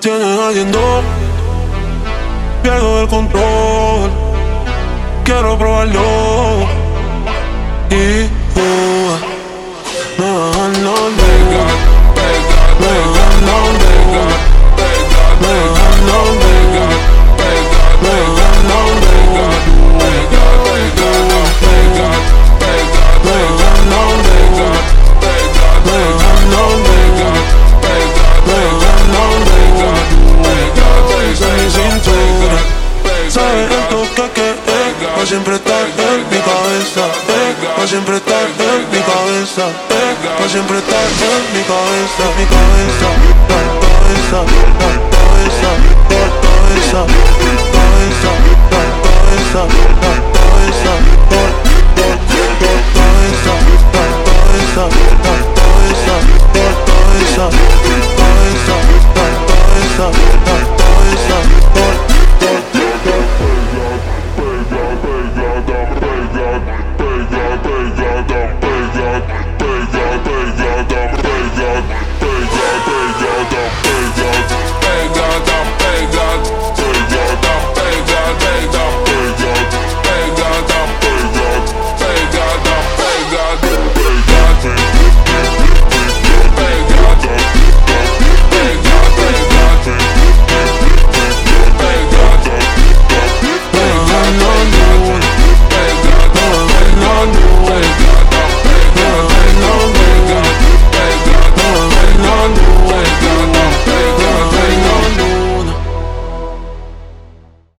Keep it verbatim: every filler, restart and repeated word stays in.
tienes haciendo, pierdo el control. Quiero probarlo y uh, me bajan los dedos, me bajan los dedos, me bajan los dedos, me bajan los dedos, me bajan los dedos, me bajan los dedos, me bajan los dedos, en mi cintura. Sabes el toque que es, pa' siempre estar en mi cabeza, eh, pa' siempre estar en mi cabeza, eh, pa' siempre estar en mi cabeza, mi cabeza, la cabeza, la cabeza, la cabeza, cabeza, la cabeza, la cabeza, la cabeza, la cabeza, la cabeza, la cabeza, cabeza, la cabeza, la